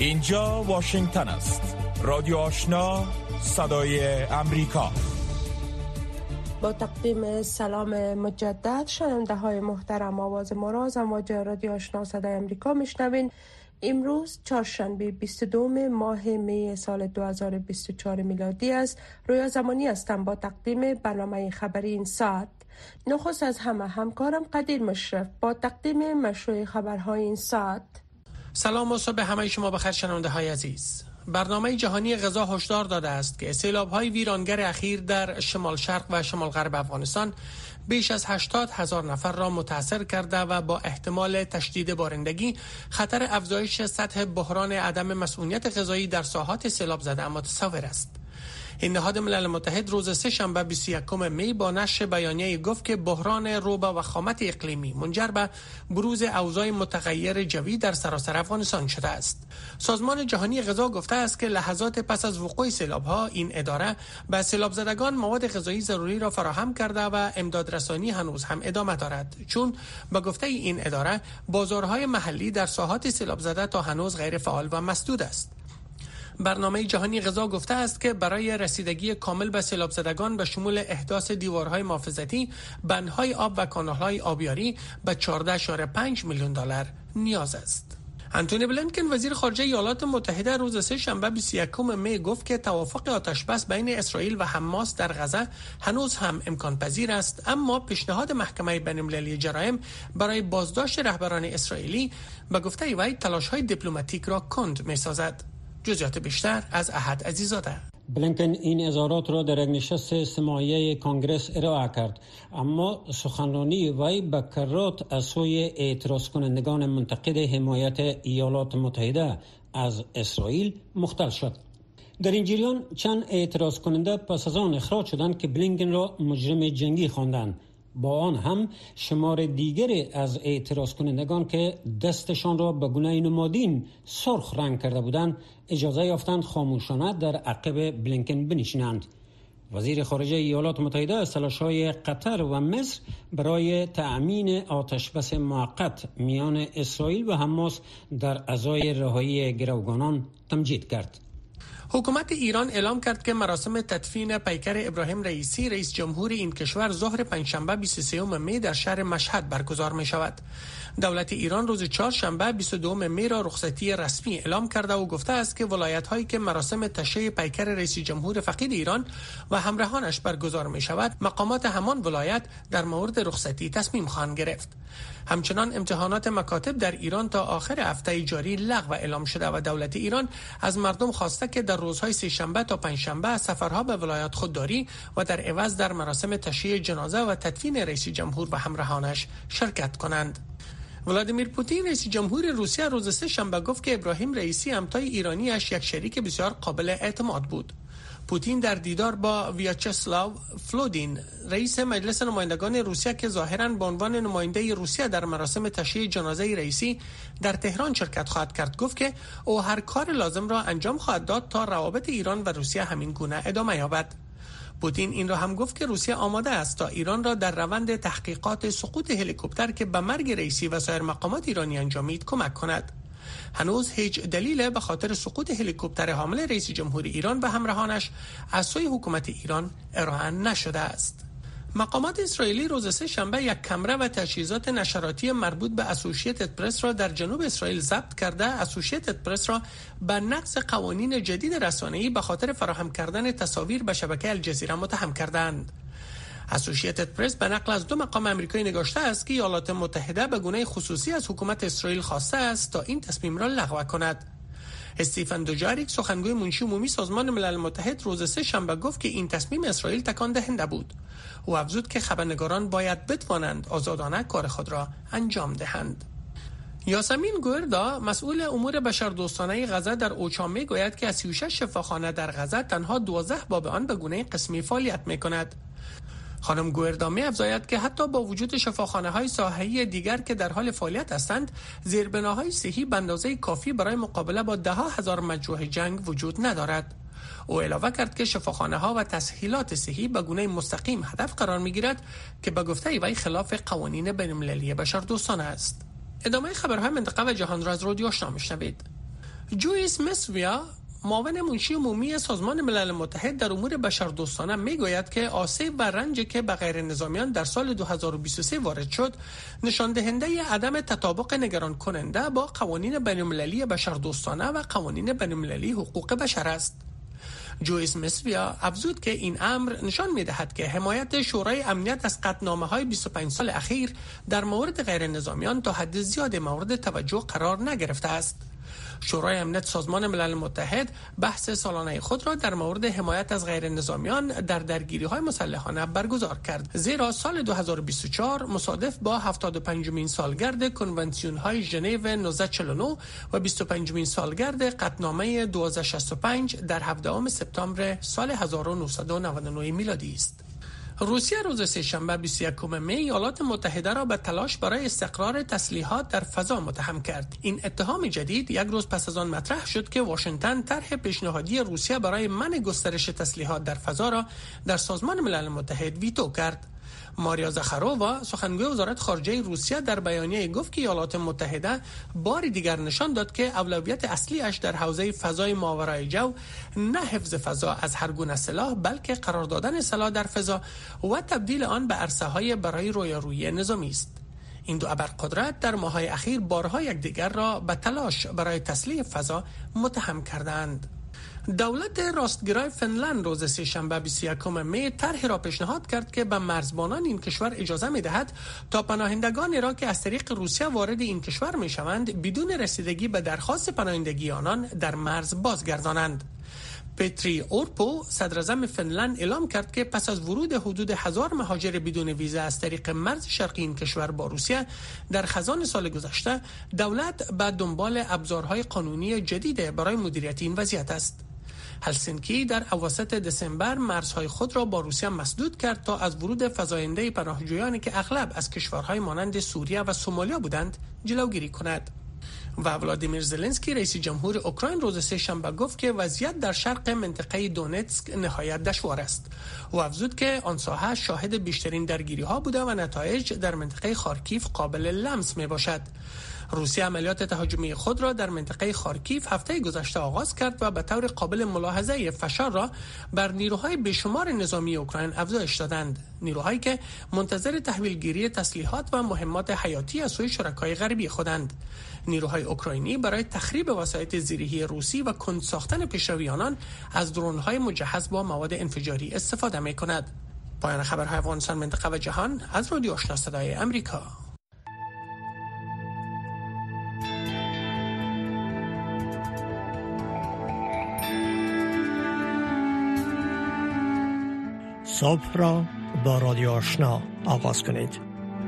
اینجا واشنگتن است. رادیو آشنا، صدای امریکا. با تقدیم سلام مجدد شنونده های محترم، آواز ما را از امواج رادیو آشنا صدای امریکا میشنوین. امروز چهارشنبه 22 ماه می سال 2024 میلادی است. رویا زمانی هستم با تقدیم برنامه خبری این ساعت. نخست از همکارم قدیر مشرف با تقدیم مشروع خبرهای این ساعت. سلام و صبح همه شما بخیر شنونده های عزیز. برنامه جهانی غذا هشدار داده است که سیلاب‌های ویرانگر اخیر در شمال شرق و شمال غرب افغانستان بیش از 80,000 نفر را متاثر کرده و با احتمال تشدید بارندگی خطر افزایش سطح بحران عدم مسئولیت غذایی در ساحات سیلاب زده متصور است. این نهاد ملل متحد روز سه‌شنبه 21 می با نشر بیانیه گفت که بحران ربا و وخامت اقلیمی منجر به بروز اوضاع متغیر جوی در سراسر افغانستان شده است. سازمان جهانی غذا گفته است که لحظات پس از وقوع سیلاب‌ها این اداره به سیلاب زدگان مواد غذایی ضروری را فراهم کرده و امدادرسانی هنوز هم ادامه دارد، چون به گفته این اداره بازارهای محلی در ساحات سیلاب زده تا هنوز غیر فعال و مسدود است. برنامه جهانی غذا گفته است که برای رسیدگی کامل به سیلاب زدگان به شمول احداث دیوارهای محافظتی، بندهای آب و کانالهای آبیاری به 14.5 میلیون دلار نیاز است. انتونی بلینکن وزیر خارجه ایالات متحده روز سه‌شنبه 21 می گفت که توافق آتشبس بین اسرائیل و حماس در غزه هنوز هم امکان پذیر است، اما پیشنهاد محکمه بین‌المللی جرایم برای بازداشت رهبران اسرائیلی به گفته وی تلاش‌های دیپلماتیک را کند می‌سازد. جزئیات بیشتر از احد عزیزاده. بلینکن این اظهارات را در یک نشست سماعی کنگرس ارائه کرد، اما سخنرانی وی به کرات از سوی اعتراض کنندگان منتقد حمایت ایالات متحده از اسرائیل مختل شد. در این جریان چند اعتراض کننده پس از آن اخراج شدند که بلینکن را مجرم جنگی خواندند. با آن هم شمار دیگری از اعتراض کنندگان که دستشان را به گونه نمادین سرخ رنگ کرده بودند اجازه یافتند خاموشانه در عقب بلینکن بنشینند. وزیر خارجه ایالات متحده از تلاش‌های قطر و مصر برای تأمین آتشبس موقت میان اسرائیل و حماس در ازای رهایی گروگانان تمجید کرد. حکومت ایران اعلام کرد که مراسم تدفین پیکر ابراهیم رئیسی رئیس جمهور این کشور ظهر پنجشنبه 23 می در شهر مشهد برگزار می شود. دولت ایران روز چهارشنبه 22 می را رخصتی رسمی اعلام کرده و گفته است که ولایت هایی که مراسم تشییع پیکر رئیس جمهور فقید ایران و همراهانش برگزار می شود، مقامات همان ولایت در مورد رخصتی تصمیم خواهند گرفت. همچنان امتحانات مکاتب در ایران تا آخر هفته جاری لغو اعلام شده و دولت ایران از مردم خواسته که در روزهای سه‌شنبه تا پنجشنبه از سفرها به ولایات خودداری و در عوض در مراسم تشییع جنازه و تدفین رئیس جمهور و همراهانش شرکت کنند. ولادیمیر پوتین رئیس جمهور روسیه روز سه‌شنبه گفت که ابراهیم رئیسی همتای ایرانیش یک شریک بسیار قابل اعتماد بود. پوتین در دیدار با ویاچسلاو فلودین رئیس مجلس نمایندگان روسیه که ظاهراً به عنوان نماینده روسیه در مراسم تشییع جنازه رئیسی در تهران شرکت خواهد کرد گفت که او هر کار لازم را انجام خواهد داد تا روابط ایران و روسیه همین گونه ادامه یابد. پوتین این را هم گفت که روسیه آماده است تا ایران را در روند تحقیقات سقوط هلیکوپتر که به مرگ رئیسی و سایر مقامات ایرانی انجامید کمک کند. هنوز هیچ دلیل به خاطر سقوط هلیکوپتر حامل رئیس جمهور ایران و همراهانش از سوی حکومت ایران ارائه نشده است. مقامات اسرائیلی روز سه‌شنبه یک کمره و تجهیزات نشراتی مربوط به اسوسییتد پرس را در جنوب اسرائیل ضبط کرده اسوسییتد پرس را به نقض قوانین جدید رسانه‌ای به خاطر فراهم کردن تصاویر به شبکه الجزیره متهم کردند. اسوسییتد پرس به نقل از 2 مقام آمریکایی نگاشته است که ایالات متحده به گونه خصوصی از حکومت اسرائیل خواسته است تا این تصمیم را لغو کند. استیفن دوجاریک سخنگوی منشی عمومی سازمان ملل متحد روز سه‌شنبه گفت که این تصمیم اسرائیل تکان دهنده بود. او افزود که خبرنگاران باید بتوانند آزادانه کار خود را انجام دهند. یاسمین گوردا مسئول امور بشردوستانه غزه در اوچا میگوید که از 36 شفاخانه در غزه تنها 12 باب آن به گونه قسمی فعالیت می‌کند. خانم گوردا افزاید که حتی با وجود شفاخانه‌های ساحه‌ای دیگر که در حال فعالیت هستند، زیربناهای صحی به اندازه کافی برای مقابله با 10,000 مجروح جنگ وجود ندارد. او علاوه کرد که شفاخانه‌ها و تسهیلات صحی به گونه مستقیم هدف قرار می‌گیرد که به گفته وی خلاف قوانین بین‌المللی بشردوستانه است. ادامه خبرهای منطقه و جهان را از رادیو آشنا می‌شنوید. جویس مسویا، معاون منشی عمومی سازمان ملل متحد در امور بشردوستانه میگوید که آسیب و رنجی که به غیر نظامیان در سال 2023 وارد شد نشان دهنده عدم تطابق نگران کننده با قوانین بین‌المللی بشردوستانه و قوانین بین‌المللی حقوق بشر است. جویس مسویا افزود که این امر نشان می‌دهد که حمایت شورای امنیت از قطعنامه‌های 25 سال اخیر در مورد غیر نظامیان تا حد زیاد مورد توجه قرار نگرفته است. شورای امنیت سازمان ملل متحد بحث سالانه خود را در مورد حمایت از غیر نظامیان در درگیری‌های مسلحانه برگزار کرد، زیرا سال 2024 مصادف با 75مین سالگرد کنوانسیون‌های ژنو 1949 و 25مین سالگرد قطعنامه 1265 در 17 سپتامبر سال 1999 میلادی است. روسیه روز سه‌شنبه 21 می ایالات متحده را به تلاش برای استقرار تسلیحات در فضا متهم کرد. این اتهام جدید یک روز پس از آن مطرح شد که واشنگتن طرح پیشنهادی روسیه برای منع گسترش تسلیحات در فضا را در سازمان ملل متحد ویتو کرد. ماریا زخارووا، سخنگوی وزارت خارجه روسیه، در بیانیه گفت که ایالات متحده بار دیگر نشان داد که اولویت اصلیش در حوزه فضای ماورای جو نه حفظ فضا از هر گونه سلاح، بلکه قرار دادن سلاح در فضا و تبدیل آن به عرصه‌های برای رویارویی نظامی است. این دو ابرقدرت در ماه‌های اخیر بارها یکدیگر را به تلاش برای تسلیح فضا متهم کردند. دولت راستگرای فنلند روز سه‌شنبه 21 می طرحی را پیشنهاد کرد که به مرزبانان این کشور اجازه می‌دهد تا پناهندگانی را که از طریق روسیه وارد این کشور می‌شوند بدون رسیدگی به درخواست پناهندگی آنان در مرز بازگردانند. پتری اورپو، صدراعظم فنلند، اعلام کرد که پس از ورود حدود 1000 مهاجر بدون ویزا از طریق مرز شرقی این کشور با روسیه در خزان سال گذشته، دولت به دنبال ابزارهای قانونی جدید برای مدیریت این وضعیت است. هلسینکی در اواسط دسامبر مرزهای خود را با روسیه مسدود کرد تا از ورود فزاینده پناهجویانی که اغلب از کشورهای مانند سوریه و سومالیا بودند جلوگیری کند. و ولادیمیر زلنسکی، رئیس جمهور اوکراین، روز سه‌شنبه گفت که وضعیت در شرق منطقه دونتسک نهایت دشوار است و افزود که آن ساحه شاهد بیشترین درگیری‌ها بوده و نتایج در منطقه خارکیف قابل لمس میباشد. روسیه عملیات تهاجمی خود را در منطقه خارکیف هفته گذشته آغاز کرد و به طور قابل ملاحظه فشار را بر نیروهای بیشمار نظامی اوکراین افزایش دادند، نیروهایی که منتظر تحویلگیری تسلیحات و مهمات حیاتی از سوی شرکای غربی خودند. نیروهای اوکراینی برای تخریب وسایط زیرهی روسی و کند ساختن پیشروی آنان از درون‌های مجهز با مواد انفجاری استفاده می‌کند. پایان خبرهای افغانستان، منطقه و جهان از رادیو آشنا صدای آمریکا. صبح را با رادیو آشنا آغاز کنید.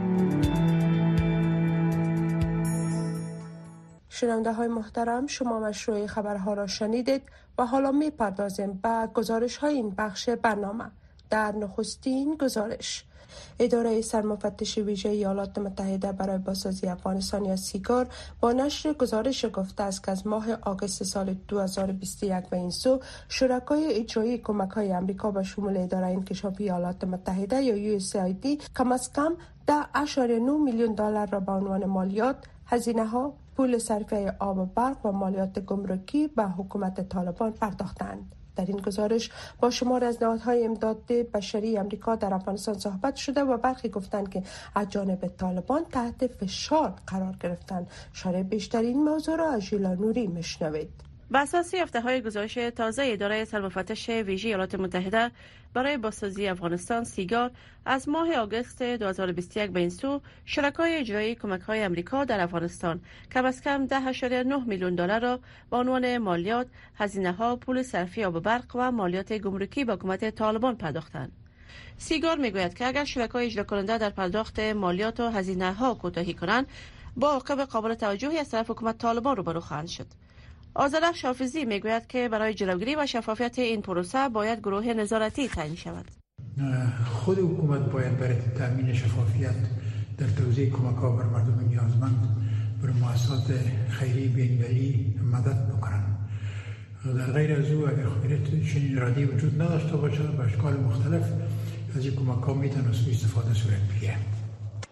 شنونده های محترم، شما مشروع خبرها را شنیدید و حالا می پردازیم به گزارش های این بخش برنامه. در نخستین گزارش، اداره سرمفتش ویژه ایالات متحده برای بازسازی افغانستان یا سیگار با نشر گزارش گفته است که از ماه آگوست سال 2021 و این سو شرکای اجرایی کمک‌های آمریکا به شمول اداره انکشافی ایالات متحده یا USAID کم از کم $10.9 میلیون را به عنوان مالیات، هزینه‌ها، پول صرفه آب و برق و مالیات گمرکی به حکومت طالبان پرداختند. در این گزارش با شمار از نهادهای امداد بشری آمریکا در افغانستان صحبت شده و برخی گفتند که از جانب طالبان تحت فشار قرار گرفتند. شرح بیشتر این موضوع را از ژیلا نوری میشنوید. بر اساس یافته‌های گزارش تازه اداره سرمفتش ویژه ایالات متحده برای بازسازی افغانستان سیگار، از ماه آگوست 2021 به این سو شرکای اجرایی کمک‌های آمریکا در افغانستان کم از کم $10.9 میلیون را به عنوان مالیات، هزینه‌ها، پول صرفی آب و برق و مالیات گمرکی به حکومت طالبان پرداختند. سیگار میگوید که اگر شرکای اجرا کننده در پرداخت مالیات و هزینه‌ها کوتاهی کنند، با عواقب قابل توجهی از طرف حکومت طالبان روبرو خواهند شد. آذرخش حافظی میگوید که برای جلوگیری و شفافیت این پروسه باید گروه نظارتی تعیین شود. خود حکومت باید برای تامین شفافیت در توزیع کمک‌ها بر مردم نیازمند بر مؤسسات خیریه بین‌المللی مدد بکنند. در غیر از او اگر چنین اراده وجود نداشته باشد به اشکال مختلف از این کمک‌ها میتونه سوء استفاده صورت بگیرد.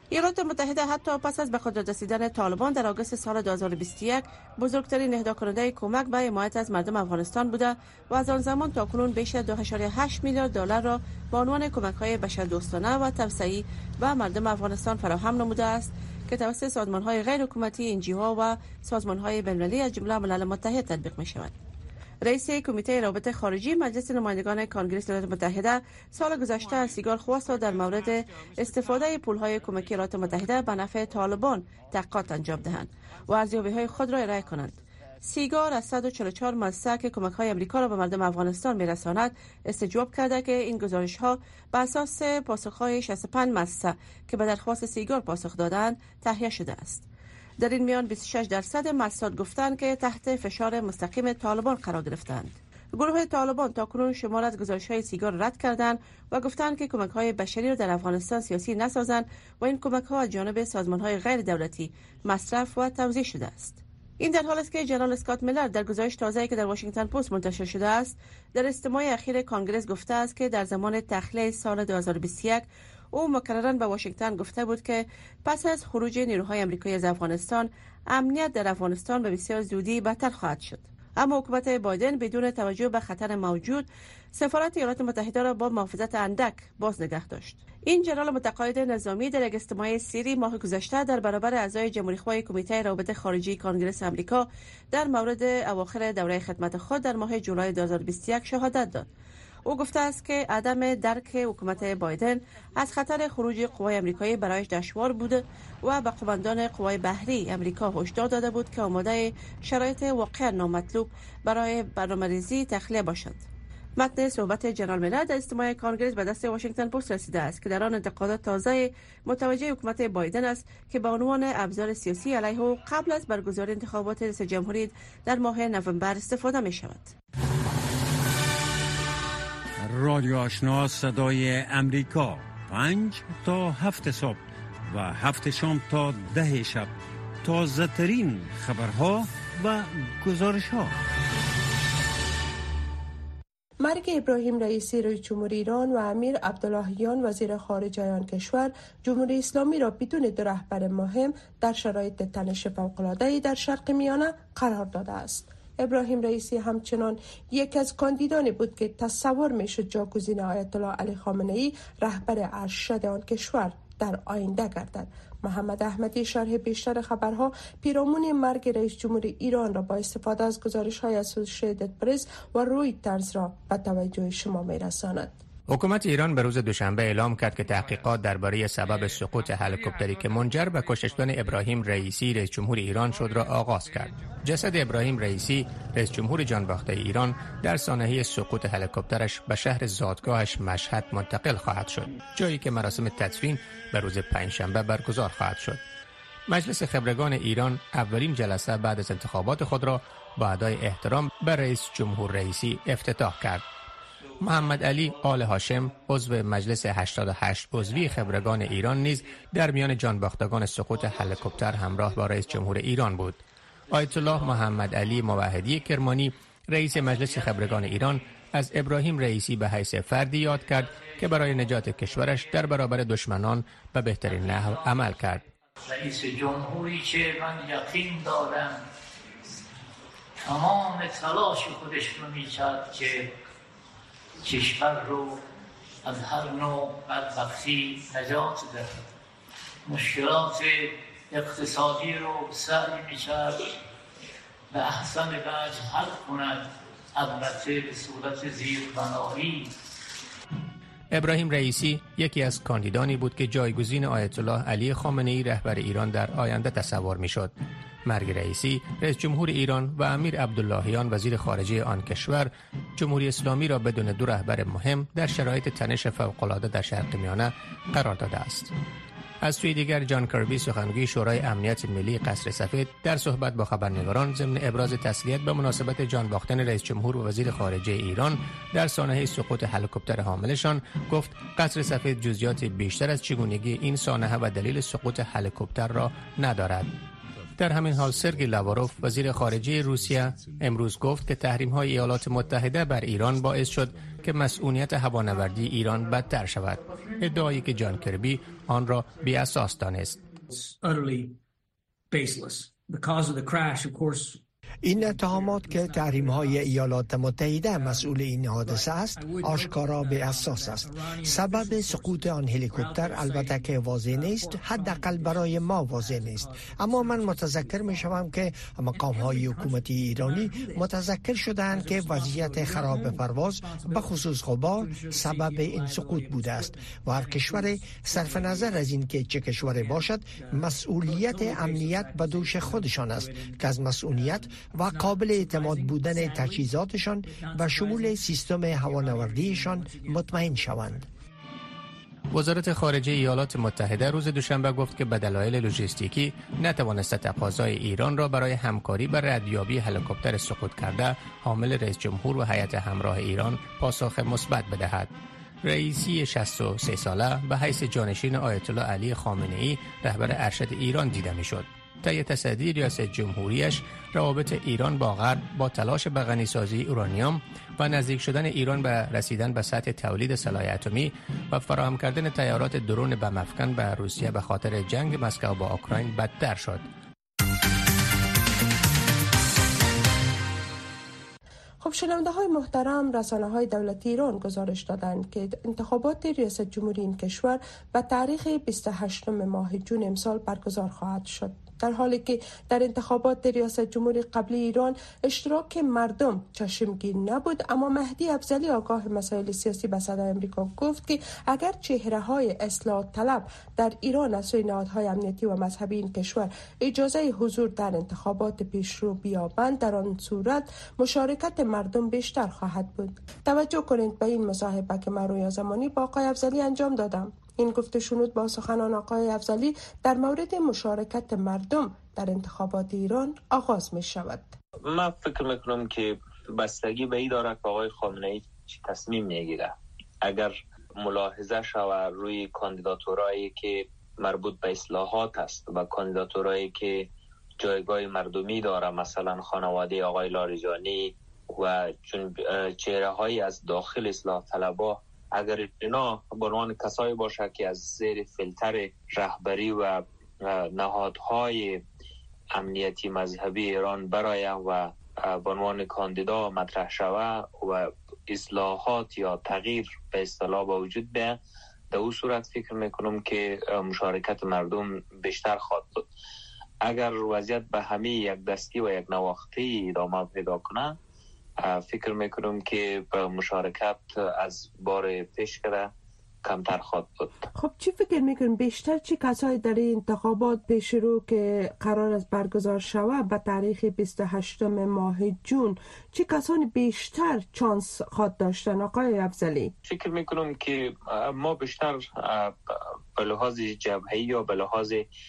ایالات متحده حتی پس از به قدرت رسیدن طالبان در آگوست سال 2021 بزرگترین اهدا کننده کمک به حمایت از مردم افغانستان بوده و از آن زمان تاکنون بیش از 2.8 میلیارد دلار را به عنوان کمک‌های بشردوستانه و توسعه‌ای به مردم افغانستان فراهم نموده است که توسط سازمان‌های غیر حکومتی، NGO و سازمان‌های بین‌المللی از جمله ملل متحد تطبیق می‌شود. رئیس کمیته روابط خارجی مجلس نمایندگان کنگره ایالات متحده سال گذشته از سیگار خواست در مورد استفاده پول‌های کمکی ایالات متحده به نفع طالبان تحقیقات انجام دهند و ارزیابی‌های خود را ارائه کنند. سیگار از 144 مؤسسه که کمک‌های آمریکا را به مردم افغانستان می‌رساند استجواب کرده که این گزارش‌ها بر اساس پاسخ‌های 65 مؤسسه که به درخواست سیگار پاسخ دادند تهیه شده است. در این میان 26% مؤسسات گفتند که تحت فشار مستقیم طالبان قرار گرفتند. گروه طالبان تاکنون شمار از گزارش‌های سیگار رد کردند و گفتند که کمک‌های بشری را در افغانستان سیاسی نسازند و این کمک‌ها از جانب سازمان‌های غیر دولتی مصرف و توزیع شده است. این در حالی است که جنرال اسکات میلر در گزارش تازه‌ای که در واشنگتن پست منتشر شده است در اجتماع اخیر کنگره گفته است که در زمان تخلیه سال 2021 او مکرراً به واشنگتن گفته بود که پس از خروج نیروهای آمریکایی از افغانستان امنیت در افغانستان به بسیار زودی بهتر خواهد شد. اما حکومت بایدن بدون توجه به خطر موجود سفارت ایالات متحده را با محافظت اندک باز نگه داشت. این جنرال متقاعد نظامی در یک اجتماع سری ماه گذشته در برابر اعضای جمهوری‌خواه کمیته روابط خارجی کنگره آمریکا در مورد اواخر دوره خدمت خود در ماه جولای 2021 شهادت داد. او گفته است که عدم درک حکومت بایدن از خطر خروج قوای آمریکایی برایش دشوار بود و به قماندان قوای بحری آمریکا هشدار داده بود که آماده شرایط واقعا نامطلوب برای برنامه‌ریزی تخلیه باشد. متن صحبت جنرال میلر در اجتماع کنگره به دست واشنگتن پست رسیده است که در آن انتقادات تازه متوجه حکومت بایدن است که به عنوان ابزار سیاسی علیه او قبل از برگزاری انتخابات رئیس جمهوری در ماه نوامبر استفاده می شود. رادیو آشنا صدای امریکا 5 تا 7 صبح و 7 شام تا 10 شب تازه ترین خبرها و گزارش ها. مرگ ابراهیم رئیسی رئیس جمهوری ایران و امیر عبداللهیان وزیر خارجه آن کشور جمهوری اسلامی را بدون دو رهبر مهم در شرایط تنش فوق‌العاده‌ای در شرق میانه قرار داده است. ابراهیم رئیسی همچنان یک از کاندیدانی بود که تصور میشد جاگزین آیت الله علی خامنه‌ای رهبر ارشد آن کشور در آینده گردد. محمد احمدی شرح بیشتر خبرها پیرامون مرگ رئیس جمهوری ایران را با استفاده از گزارش‌های اسوسییتد پرس و رویترز را به توجه شما می‌رساند. حکومت ایران به روز دوشنبه اعلام کرد که تحقیقات درباره سبب سقوط هلیکوپتری که منجر به کشته شدن ابراهیم رئیسی رئیس جمهور ایران شد را آغاز کرد. جسد ابراهیم رئیسی رئیس جمهور جانباخته ایران در سانحه سقوط هلیکوپترش به شهر زادگاهش مشهد منتقل خواهد شد، جایی که مراسم تدفین به روز پنجشنبه برگزار خواهد شد. مجلس خبرگان ایران اولین جلسه بعد از انتخابات خود را با ادای احترام به رئیس جمهور رئیسی افتتاح کرد. محمد علی آل هاشم عضو مجلس 88 عضوی خبرگان ایران نیز در میان جانباختگان سقوط هلیکوپتر همراه با رئیس جمهور ایران بود. آیت الله محمد علی موحدی کرمانی رئیس مجلس خبرگان ایران از ابراهیم رئیسی به حیث فردی یاد کرد که برای نجات کشورش در برابر دشمنان به بهترین نحو عمل کرد. رئیس جمهوری که من یقین دارم تمام تلاش خودش رو می‌کرد که کشور رو از هر نوع بدبختی نجات دهد، مشکلات اقتصادی رو سعی می‌کرد به احسن وجه حل کند، البته به صورت زیربنایی. ابراهیم رئیسی یکی از کاندیدانی بود که جایگزین آیت الله علی خامنه‌ای رهبر ایران در آینده تصور می‌شد. مرگ رئیسی رئیس جمهور ایران و امیر عبداللهیان وزیر خارجه آن کشور جمهوری اسلامی را بدون دو رهبر مهم در شرایط تنش فوق‌العاده در شرق میانه قرار داده است. از سوی دیگر جان کربی سخنگوی شورای امنیت ملی قصر سفید در صحبت با خبرنگاران ضمن ابراز تسلیت به مناسبت جان باختن رئیس جمهور و وزیر خارجه ایران در سانحه سقوط هلیکوپتر حاملشان گفت قصر سفید جزئیات بیشتر از چگونگی این سانحه و دلیل سقوط هلیکوپتر را ندارد. در همین حال سرگئی لاواروف وزیر خارجه روسیه امروز گفت که تحریم‌های ایالات متحده بر ایران باعث شد که مسئولیت هوانوردی ایران بدتر شود. ادعایی که جان کربی آن را بی اساس دانست. این اتهامات که تحریم‌های ایالات متحده مسئول این حادثه است آشکارا به اساس است. سبب سقوط آن هلیکوپتر البته که واضح نیست، حداقل برای ما واضح نیست، اما من متذکر می‌شوم که مقام‌های حکومتی ایرانی متذکر شدند که وضعیت خراب پرواز به خصوص غبار سبب این سقوط بوده است و هر کشور صرف نظر از اینکه چه کشوری باشد مسئولیت امنیت به دوش خودشان است که از مسئولیت و قابل اعتماد بودن تجهیزاتشان و شمول سیستم هوانوردیشان مطمئن شوند. وزارت خارجه ایالات متحده روز دوشنبه گفت که به دلایل لوجستیکی نتوانسته تقاضای ایران را برای همکاری بر ردیابی هلیکوپتر سقوط کرده حامل رئیس جمهور و هیئت همراه ایران پاسخ مثبت بدهد. رئیسی 63 ساله به حیث جانشین آیت الله علی خامنه‌ای رهبر ارشد ایران دیده میشد. طی تصدی ریاست جمهوریش روابط ایران با غرب با تلاش به غنیسازی اورانیوم و نزدیک شدن ایران به رسیدن به سطح تولید سلاح اتمی و فراهم کردن طیارات درون بم افکن به روسیه به خاطر جنگ مسکو با اوکراین بدتر شد. خب شنونده های محترم، رسانه های دولتی ایران گزارش دادند که انتخابات ریاست جمهوری این کشور به تاریخ 28 ماه جون امسال برگزار خواهد شد. در حالی که در انتخابات ریاست جمهوری قبلی ایران اشتراک مردم چشمگیر نبود، اما مهدی افضلی آگاه مسائل سیاسی به صدای آمریکا گفت که اگر چهره‌های اصلاح طلب در ایران از سوی نهادهای امنیتی و مذهبی این کشور اجازه حضور در انتخابات پیشرو بیابند، در آن صورت مشارکت مردم بیشتر خواهد بود. توجه کنید به این مصاحبه که من رویا زمانی با آقای افضلی انجام دادم. این گفته شنود با سخنان آقای افضلی در مورد مشارکت مردم در انتخابات ایران آغاز می شود. من فکر میکنم که بستگی به این دارد که آقای خامنه‌ای چی تصمیم میگیره. اگر ملاحظه شود روی کاندیداتورایی که مربوط به اصلاحات است و کاندیداتورایی که جایگاه مردمی داره، مثلا خانواده آقای لاریجانی و چون چهره‌هایی از داخل اصلاح طلبها، اگر اینا به عنوان کسایی باشه که از زیر فیلتر رهبری و نهادهای امنیتی مذهبی ایران برای و به عنوان کاندیدا مطرح شوه و اصلاحات یا تغییر به اصطلاح با وجود بیاد، در اون صورت فکر میکنم که مشارکت مردم بیشتر خواهد بود. اگر وضعیت به همه یک دستی و یک نواختی ادامه پیدا کنه، فکر میکنم که مشارکت از بار پیش کرده کمتر خواهد بود. خب چی فکر میکنم بیشتر چی کسایی در این انتخابات پیش رو که قرار است برگزار شود به تاریخ 28 ماه جون، چی کسانی بیشتر چانس خواهد داشتن آقای افضلی؟ فکر میکنم که ما بیشتر به لحاظ جبهه‌ای یا به لحاظ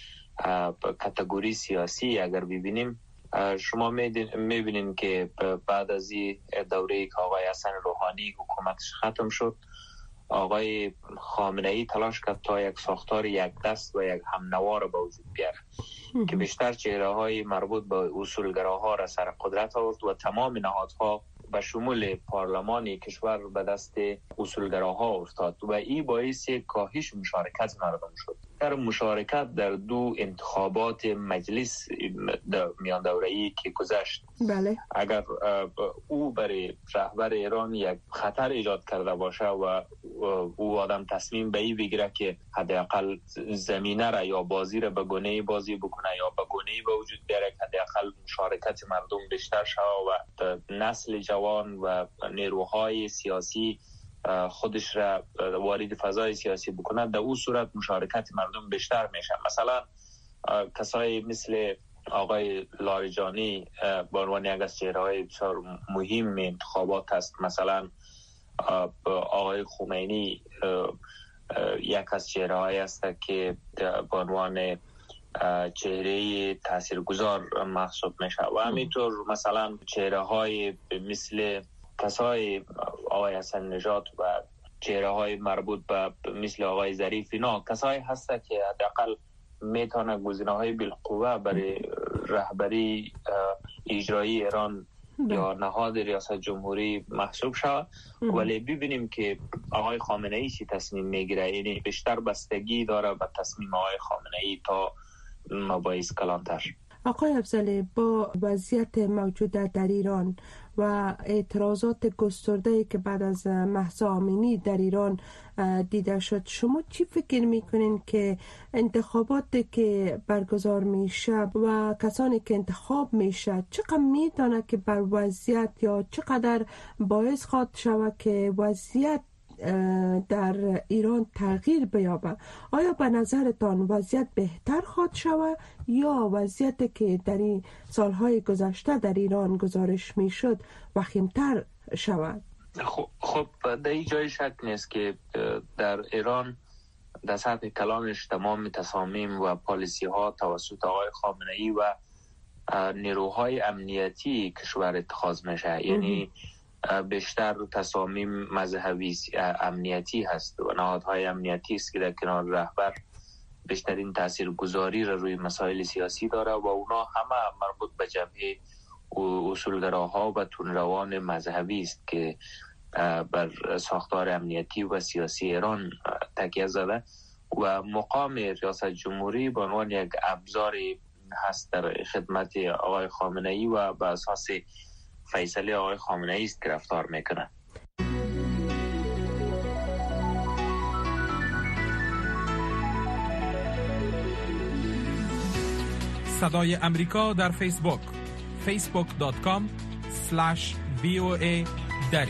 کاتگوری سیاسی اگر ببینیم، شما میبینین که بعد از این دوره‌ای که آقای حسن روحانی حکومتش ختم شد، آقای خامنه‌ای تلاش کرد تا یک ساختار یک دست و یک همنوار به وجود بیاره که بیشتر چهره‌های مربوط به اصولگراها را سر قدرت آورد و تمام نهادها به شمول پارلمانی کشور به دست اصولگراها افتاد و این باعث کاهش مشارکت مردم شد. در مشارکت در دو انتخابات مجلس میان دوره‌ای که گذشت، بله، اگر او برای رهبر ایران یک خطر ایجاد کرده باشه و او آدم تصمیم به این بگیره که حداقل زمینه را یا بازی را به گونه‌ای بازی بکنه یا به گونه‌ای به وجود بیاره که حداقل مشارکت مردم بیشتر شود و نسل جوان و نیروهای سیاسی خودش را وارد فضای سیاسی بکنه، در اون صورت مشارکت مردم بیشتر میشه. مثلا کسایی مثل آقای لاریجانی به عنوان یک از چهره‌های بسیار مهم انتخابات است. مثلا آقای خمینی یک از چهره‌هایی است که به عنوان چهره تاثیرگذار محسوب میشه و همینطور مثلا چهره‌های مثل کسای آقای حسن نژاد و چهره‌های مربوط به مثل آقای ظریف، اینا کسایی هستند که حداقل میتونه گزینه‌های بالقوه برای رهبری اجرایی ایران یا نهاد ریاست جمهوری محسوب شود. ولی ببینیم که آقای خامنه ای چی تصمیم میگیره، یعنی بیشتر بستگی داره به تصمیم آقای خامنه ای تا مباحث کلانتر. آقای افضلی، با وضعیت موجود در ایران و اعتراضات گسترده‌ای که بعد از مهسا امینی در ایران دیده شد، شما چی فکر میکنین که انتخاباتی که برگزار میشه و کسانی که انتخاب میشه چقدر میتونه که بر وضعیت یا چقدر باعث خواهد شود که وضعیت در ایران تغییر بیابه؟ آیا به نظرتان وضعیت بهتر خواهد شود یا وضعیتی که در این سالهای گذشته در ایران گزارش میشد وخیمتر شود؟ خب در این جای شک نیست که در ایران در سطح کلانش تمام تصامیم و پالیسی ها توسط آقای خامنه ای و نیروهای امنیتی کشور اتخاذ میشه. یعنی بیشتر تصامیم مذهبی امنیتی هست و نهادهای امنیتی است که در کنار رهبر بیشترین تاثیرگذاری را روی مسائل سیاسی داره و اونا همه مربوط به جبهه اصولگراها و تندروان مذهبی است که بر ساختار امنیتی و سیاسی ایران تکیه زده و مقام ریاست جمهوری به عنوان یک ابزاری هست در خدمت آقای خامنه ای و به اساس فیصله آقای خامنه ای است که رفتار میکنه. صدای امریکا در فیسبوک facebook.com/VOA دری.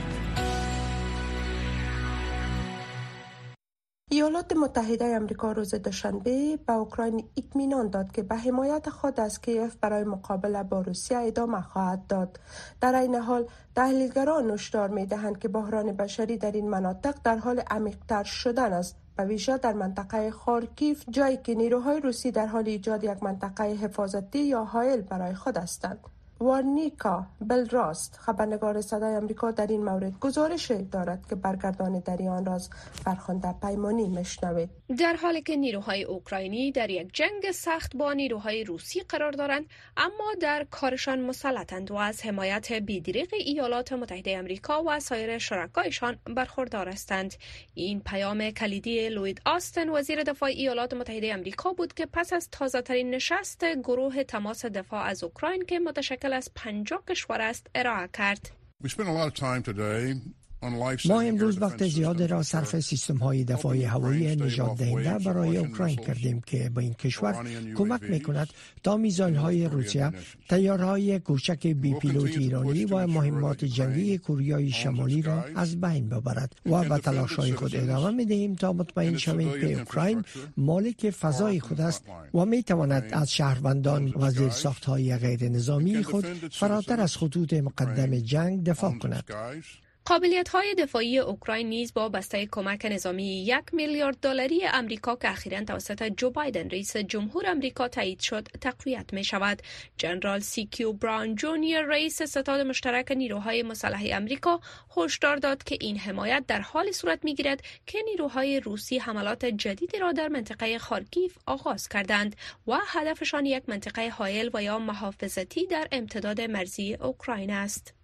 ایالات متحده آمریکا روز دوشنبه به اوکراین اطمینان داد که به حمایت خود از کیف برای مقابله با روسیه ادامه خواهد داد. در این حال تحلیلگران هشدار می‌دهند که بحران بشری در این مناطق در حال عمیق‌تر شدن است، به ویژه در منطقه خارکیف، جایی که نیروهای روسی در حال ایجاد یک منطقه حفاظتی یا حائل برای خود هستند. وارنیکا بلراست، خبرنگار صدای آمریکا، در این مورد گزارش دارد که برگردان در آن راز فرخنده پیمانی میشنوید. در حالی که نیروهای اوکراینی در یک جنگ سخت با نیروهای روسی قرار دارند، اما در کارشان مسلطند و از حمایت بی‌دریغ ایالات متحده آمریکا و سایر شرکایشان برخوردار هستند. این پیام کلیدی لوید آستن، وزیر دفاع ایالات متحده آمریکا بود که پس از تازه‌ترین نشست گروه تماس دفاع از اوکراین که متشکل از 50 کشور است ارائه کرد. ما امروز وقت زیاد را صرف سیستم‌های دفاعی هوایی نجات دهنده برای اوکراین کردیم که به این کشور کمک می‌کند تا میزایل‌های روسیه، طیاره‌های کوچک بی پیلوت ایرانی و مهمات جنگی کوریای شمالی را از بین ببرد و به تلاش‌های خود ادامه می‌دهیم تا مطمئن شویم که اوکراین مالک فضای خود است و می‌تواند از شهروندان و زیرساخت‌های غیر نظامی خود فراتر از خطوط مقدم جنگ دفاع کند. قابلیت‌های دفاعی اوکراین نیز با بسته کمک نظامی 1 میلیارد دلاری آمریکا که اخیراً توسط جو بایدن رئیس جمهور آمریکا تایید شد تقویت می‌شود. جنرال CQ براون جونیور رئیس ستاد مشترک نیروهای مسلح آمریکا هشدار داد که این حمایت در حال صورت می‌گیرد که نیروهای روسی حملات جدیدی را در منطقه خارکیف آغاز کردند و هدفشان یک منطقه حائل و یا محافظتی در امتداد مرزی اوکراین است.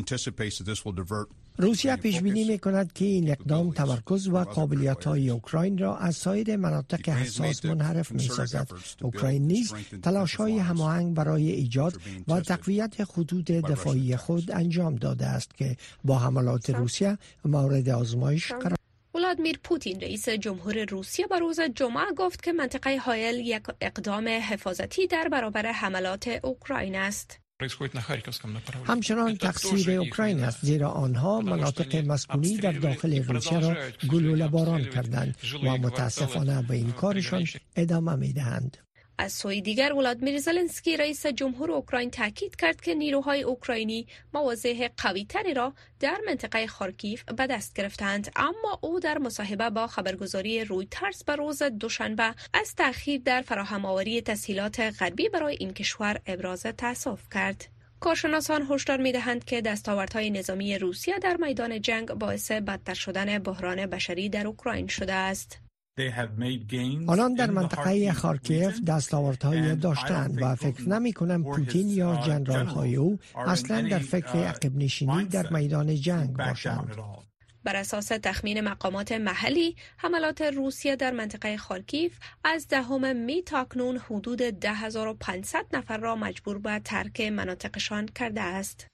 روسیه پیش بینی می‌کند که این اقدام تمرکز و قابلیت‌های اوکراین را از سایر مناطق حساس منحرف می‌سازد. اوکراین نیز تلاش‌های هماهنگ برای ایجاد و تقویت خطوط دفاعی خود انجام داده است که با حملات روسیه مورد آزمایش قرار. ولادیمیر پوتین رئیس جمهور روسیه به روز جمعه گفت که منطقه حائل یک اقدام حفاظتی در برابر حملات اوکراین است. همچنان تقصیر اوکراین است، زیرا آنها مناطق مسکونی در داخل روسیه را گلوله باران کردند و متاسفانه به این کارشان ادامه می‌دهند. از سوی دیگر ولادیمیر زلنسکی رئیس جمهور اوکراین تاکید کرد که نیروهای اوکراینی مواضع قوی‌تری را در منطقه خارکیف به دست گرفتند، اما او در مصاحبه با خبرگزاری رویترز به روز دوشنبه از تأخیر در فراهم آوری تسهیلات غربی برای این کشور ابراز تأسف کرد. کارشناسان هشدار می‌دهند که دستاوردهای نظامی روسیه در میدان جنگ باعث بدتر شدن بحران بشری در اوکراین شده است. آنان در منطقه خارکیف دستاوردهای داشتند و فکر نمی‌کنم پوتین یا ژنرال‌های او اصلا در فکر عقب نشینی در میدان جنگ باشند. بر اساس تخمین مقامات محلی، حملات روسیه در منطقه خارکیف از 10 می تاکنون حدود 10,500 نفر را مجبور به ترک مناطقشان کرده است.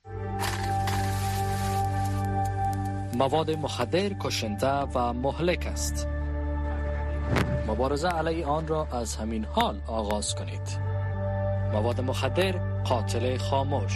مواد مخدر کشنده و مهلک است. مبارزه علیه آن را از همین حال آغاز کنید. مواد مخدر قاتل خاموش.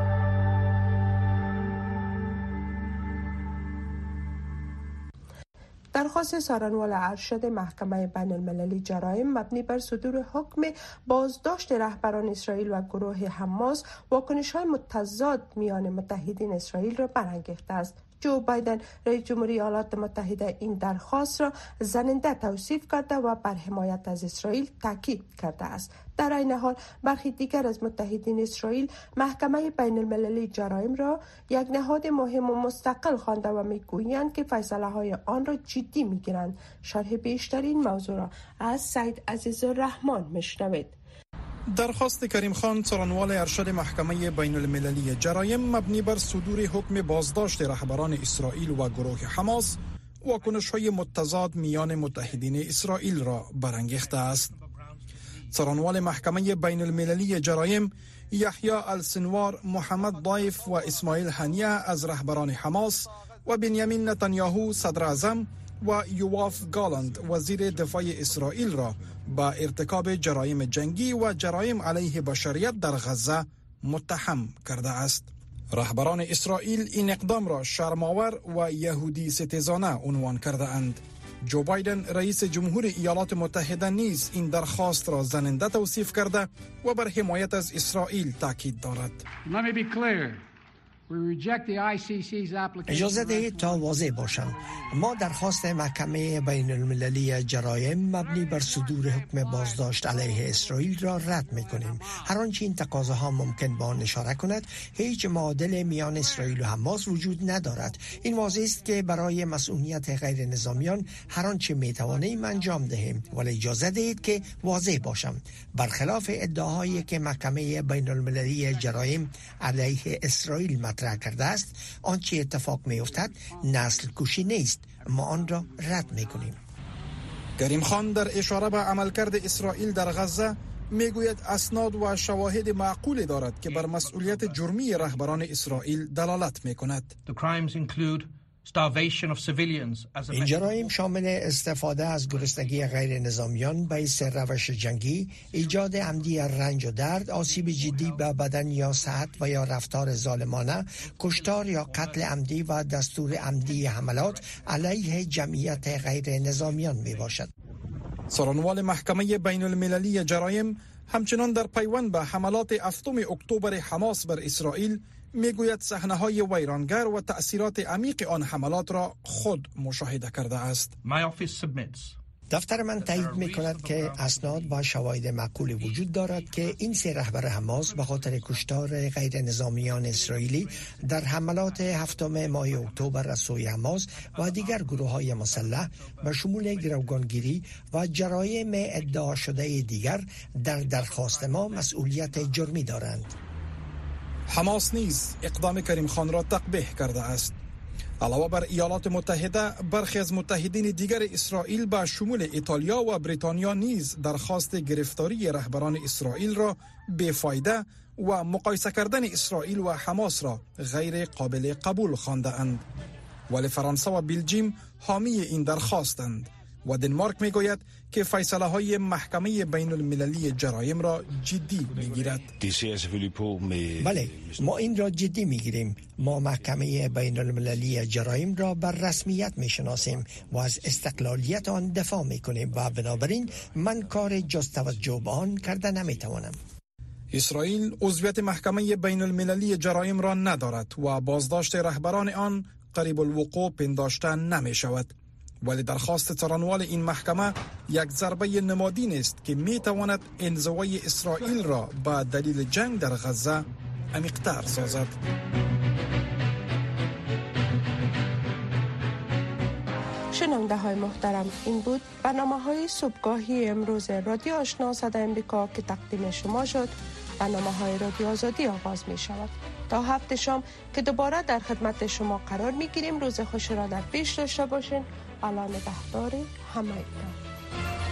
درخواست سارنوال ارشد محکمه بین المللی جرایم مبنی بر صدور حکم بازداشت رهبران اسرائیل و گروه حماس واکنش‌های متضاد میان متحدین اسرائیل را برانگیخته است. جو بایدن رئیس جمهوری ایالات متحده این درخواست را زننده توصیف کرده و بر حمایت از اسرائیل تاکید کرده است. در این حال برخی دیگر از متحدین اسرائیل محکمه بین المللی جرایم را یک نهاد مهم و مستقل خوانده و میگویند که فیصله های آن را جدی میگیرند. شرح بیشتر این موضوع را از سید عزیزالرحمن میشنوید. درخواست کریم خان سارنوال ارشد محکمه بین المللی جرایم مبنی بر صدور حکم بازداشت رهبران اسرائیل و گروه حماس واکنش‌های متضاد میان متحدین اسرائیل را برانگیخته است. سارنوال محکمه بین المللی جرایم یحیی السنوار، محمد ضایف و اسماعیل هنیه از رهبران حماس و بنیامین نتانیاهو صدر اعظم و یواف گالند وزیر دفاع اسرائیل را با ارتکاب جرایم جنگی و جرایم علیه بشریت در غزه متهم کرده است. رهبران اسرائیل این اقدام را شرم‌آور و یهودی ستیزانه عنوان کرده اند. جو بایدن رئیس جمهور ایالات متحده نیز این درخواست را زننده توصیف کرده و بر حمایت از اسرائیل تاکید دارد. اجازه دهید تا واضح باشم، ما درخواست محکمه بین المللی جرایم مبنی بر صدور حکم بازداشت علیه اسرائیل را رد می‌کنیم. هر آنچه این تقاضاها ممکن به آن اشاره کند، هیچ معادل میان اسرائیل و حماس وجود ندارد. این واضح است که برای مسئولیت غیر نظامیان هر آنچه می‌توانیم انجام دهیم، ولی اجازه دهید که واضح باشم، برخلاف ادعاهایی که محکمه بین المللی جرایم علیه اسرائیل مطرح کرده است، آنچه اتفاق می‌افتد نسل کشی نیست. ما آن را رد می‌کنیم. کریم خان در اشاره به عملکرد اسرائیل در غزه میگوید اسناد و شواهد معقولی دارد که بر مسئولیت جرمی رهبران اسرائیل دلالت می‌کند. این جرایم شامل استفاده از گرسنگی غیر نظامیان باعث روش جنگی، ایجاد عمدی رنج و درد، آسیب جدی به بدن یا صحت و یا رفتار ظالمانه، کشتار یا قتل عمدی و دستور عمدی حملات علیه جمعیت غیر نظامیان می باشد. سارنوال محکمه بین المللی جرایم همچنان در پیوند به حملات 7 اکتبر حماس بر اسرائیل میگوید صحنه‌های ویرانگر و تأثیرات عمیق آن حملات را خود مشاهده کرده است. دفتر من تایید می‌کند که اسناد و شواهد معقولی وجود دارد که این 3 رهبر حماس به خاطر کشتار غیر نظامیان اسرائیلی در حملات 7 ماه اکتبر از سوی حماس و دیگر گروه‌های مسلح به شمول گروگانگیری و جرایم ادعا شده دیگر در درخواست ما مسئولیت جرمی دارند. حماس نیز اقدام کریم خان را تقبیح کرده است. علاوه بر ایالات متحده، برخی از متحدین دیگر اسرائیل به شمول ایتالیا و بریتانیا نیز درخواست گرفتاری رهبران اسرائیل را بی‌فایده و مقایسه کردن اسرائیل و حماس را غیر قابل قبول خوانده اند. ولی فرانسه و بلژیم حامی این درخواستند و دنمارک میگوید که فیصله های محکمه بین المللی جرایم را جدی میگیرد. بله، ما این را جدی میگیریم. ما محکمه بین المللی جرایم را بر رسمیت میشناسیم و از استقلالیت آن دفاع میکنیم و بنابراین من کار جز توجه به آن کرده نمیتوانم. اسرائیل عضویت محکمه بین المللی جرایم را ندارد و بازداشت رهبران آن قریب الوقوع پنداشته نمی شود. ولی درخواست سارنوال این محکمه یک ضربه نمادین است که می تواند انزوای اسرائیل را با دلیل جنگ در غزه عمیق‌تر سازد. شنونده های محترم، این بود برنامه های صبحگاهی امروز رادیو آشنا صدای امریکا که تقدیم شما شد. برنامه های رادیو آزادی آغاز می شود. تا هفته شام که دوباره در خدمت شما قرار می گیریم. روز خوش را در پیش داشته باشین. الله نگهدار همه ایتان.